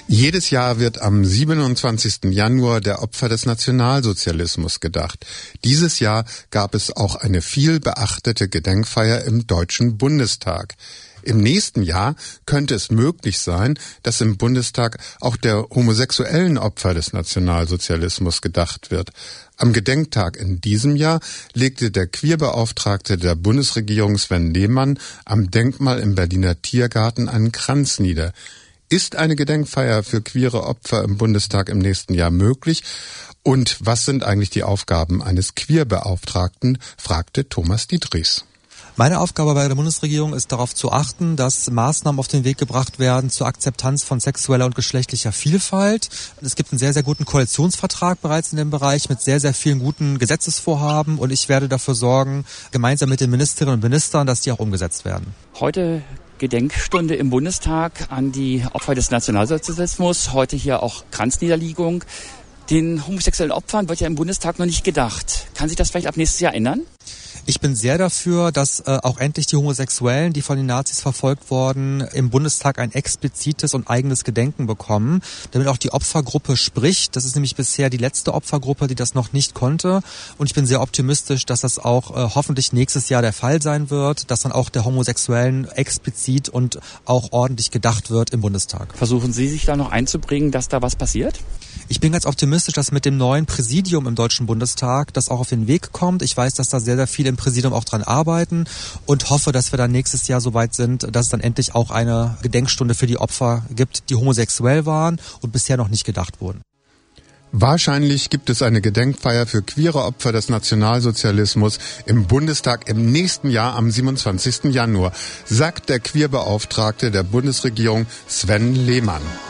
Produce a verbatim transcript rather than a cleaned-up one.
Jedes Jahr wird am siebenundzwanzigsten Januar der Opfer des Nationalsozialismus gedacht. Dieses Jahr gab es auch eine viel beachtete Gedenkfeier im Deutschen Bundestag. Im nächsten Jahr könnte es möglich sein, dass im Bundestag auch der homosexuellen Opfer des Nationalsozialismus gedacht wird. Am Gedenktag in diesem Jahr legte der Queerbeauftragte der Bundesregierung Sven Lehmann am Denkmal im Berliner Tiergarten einen Kranz nieder. Ist eine Gedenkfeier für queere Opfer im Bundestag im nächsten Jahr möglich? Und was sind eigentlich die Aufgaben eines Queerbeauftragten? Fragte Thomas Dietrichs. Meine Aufgabe bei der Bundesregierung ist darauf zu achten, dass Maßnahmen auf den Weg gebracht werden zur Akzeptanz von sexueller und geschlechtlicher Vielfalt. Es gibt einen sehr, sehr guten Koalitionsvertrag bereits in dem Bereich mit sehr, sehr vielen guten Gesetzesvorhaben und ich werde dafür sorgen, gemeinsam mit den Ministerinnen und Ministern, dass die auch umgesetzt werden. Heute Gedenkstunde im Bundestag an die Opfer des Nationalsozialismus. Heute hier auch Kranzniederlegung. Den homosexuellen Opfern wird ja im Bundestag noch nicht gedacht. Kann sich das vielleicht ab nächstes Jahr ändern? Ich bin sehr dafür, dass äh, auch endlich die Homosexuellen, die von den Nazis verfolgt wurden, im Bundestag ein explizites und eigenes Gedenken bekommen, damit auch die Opfergruppe spricht. Das ist nämlich bisher die letzte Opfergruppe, die das noch nicht konnte. Und ich bin sehr optimistisch, dass das auch äh, hoffentlich nächstes Jahr der Fall sein wird, dass dann auch der Homosexuellen explizit und auch ordentlich gedacht wird im Bundestag. Versuchen Sie sich da noch einzubringen, dass da was passiert? Ich bin ganz optimistisch, dass mit dem neuen Präsidium im Deutschen Bundestag das auch auf den Weg kommt. Ich weiß, dass da sehr, sehr viele im Präsidium auch dran arbeiten und hoffe, dass wir dann nächstes Jahr so weit sind, dass es dann endlich auch eine Gedenkstunde für die Opfer gibt, die homosexuell waren und bisher noch nicht gedacht wurden. Wahrscheinlich gibt es eine Gedenkfeier für queere Opfer des Nationalsozialismus im Bundestag im nächsten Jahr am siebenundzwanzigsten Januar, sagt der Queerbeauftragte der Bundesregierung Sven Lehmann.